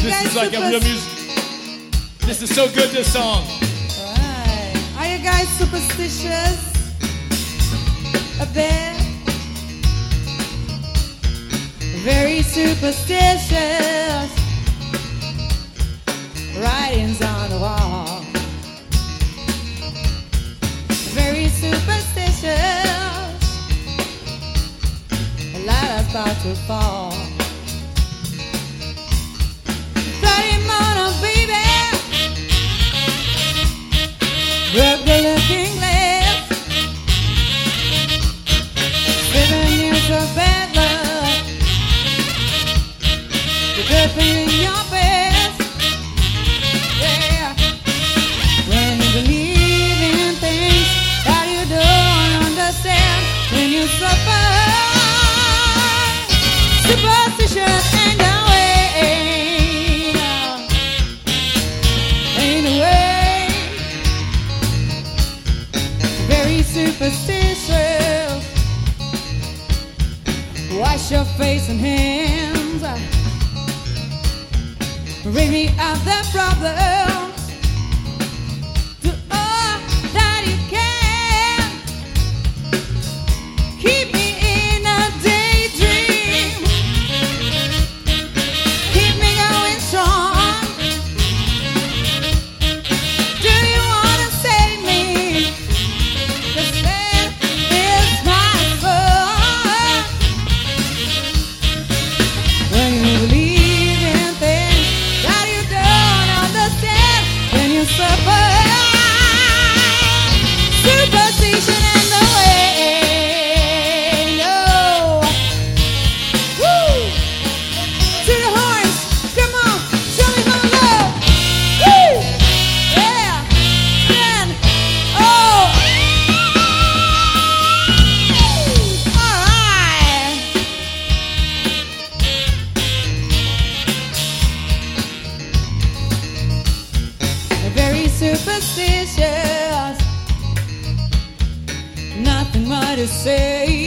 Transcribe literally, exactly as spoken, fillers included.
you this guys is like super- a real music. This is so good, this song. Right. Are you guys superstitious? A bit? Very superstitious. Writings on the wall. Very superstitious. A light about to fall. Bloody mono, baby. Rub the looking glass. Seven years of bad luck. The good thing in your best. Yeah. When you believe in things that you don't understand. When you suffer. Superstition ain't the way. Ain't the way. Very superstitious. Wash your face and hands. Rid me of the problems. Do all that you can. Keep me in a daydream. Keep me going strong. Do you wanna save me? 'Cause that is my fault. When you believe in things that you don't understand, when you suffer, superstition in the way. No. Woo! To the horns, come on, show me some love. Woo! Yeah, man. Oh, all right. Very superstitious. Nothing more to say.